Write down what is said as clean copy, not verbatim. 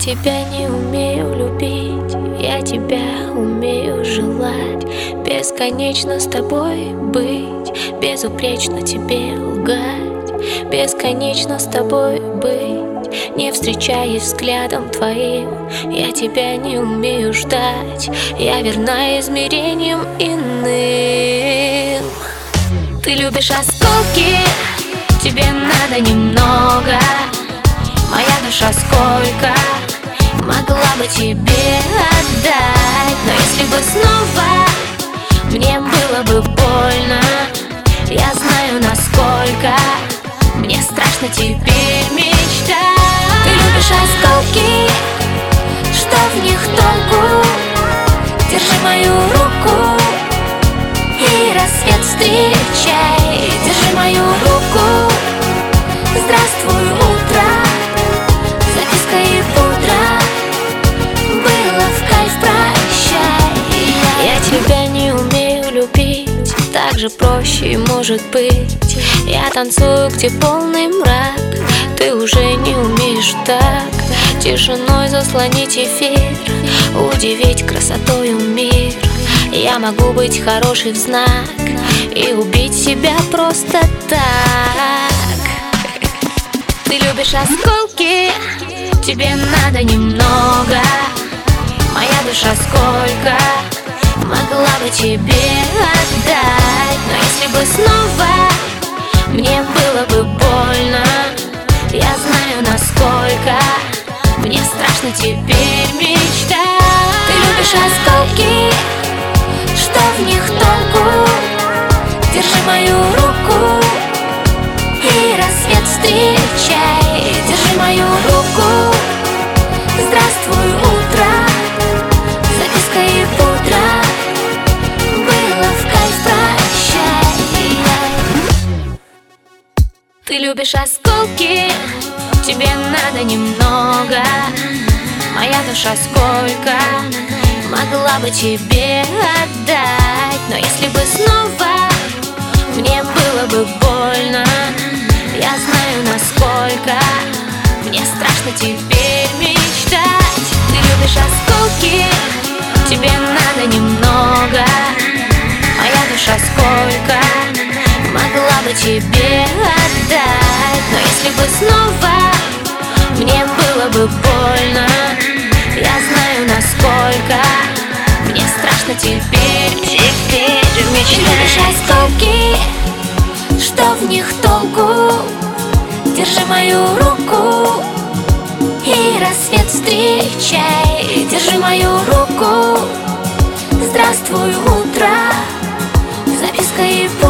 тебя не умею любить, я тебя умею желать. Бесконечно с тобой быть, безупречно тебе лгать. Бесконечно с тобой быть, не встречаясь взглядом твоим. Я тебя не умею ждать, я верна измерениям иным. Ты любишь осколки, тебе надо немного. Моя душа сколько могла бы тебе отдать, но если бы снова мне было бы больно, я знаю, насколько мне страшно теперь мечтать. Ты любишь осколки, что в них толку? Держи мою руку и рассвет встречай. Держи мою руку, здравствуй, утро. Записка и пудра, было в кайф, прощай. Я тебя не умею любить, так же проще может быть. Я танцую, где полный мрак, ты уже не умеешь так тишиной заслонить эфир, удивить красотою мир. Я могу быть хорошей в знак и убить себя просто так. Ты любишь осколки, тебе надо немного. Моя душа сколько могла бы тебе отдать, но если бы снова мне было бы больно, я знаю, насколько мне страшно теперь мечтать. Ты любишь осколки, что в них толку? Держи мою руку и рассвет встречай. Держи мою руку, здравствуй, утро. Записка и пудра, было в кайф, прощай. Ты любишь осколки, тебе надо немного. Моя душа сколько могла бы тебе отдать, но если бы снова мне было бы больно, я знаю, насколько мне страшно теперь мечтать. Ты любишь осколки, тебе надо немного. Моя душа сколько могла бы тебе отдать, но если бы снова мне было бы больно, я знаю, насколько мне страшно теперь мечтать. Ты любишь осколки, что в них толку? Держи мою руку и рассвет встречай. Держи мою руку, здравствуй, утро. Записка и